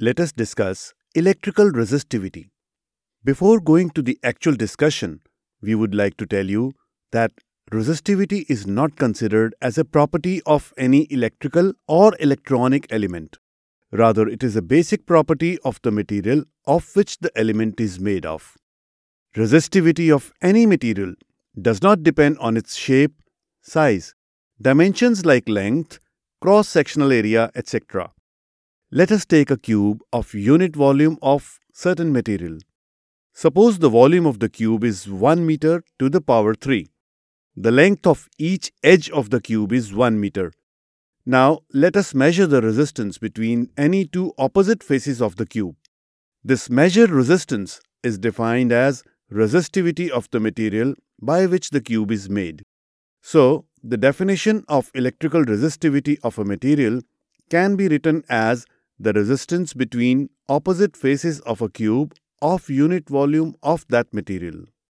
let us discuss electrical resistivity. Before going to the actual discussion, we would like to tell you that resistivity is not considered as a property of any electrical or electronic element. Rather, it is a basic property of the material of which the element is made of. Resistivity of any material does not depend on its shape, size, dimensions like length, cross-sectional area, etc. Let us take a cube of unit volume of certain material. Suppose the volume of the cube is 1 meter to the power 3. The length of each edge of the cube is 1 meter. Now let us measure the resistance between any two opposite faces of the cube. This measured resistance is defined as resistivity of the material by which the cube is made. So, the definition of electrical resistivity of a material can be written as the resistance between opposite faces of a cube of unit volume of that material.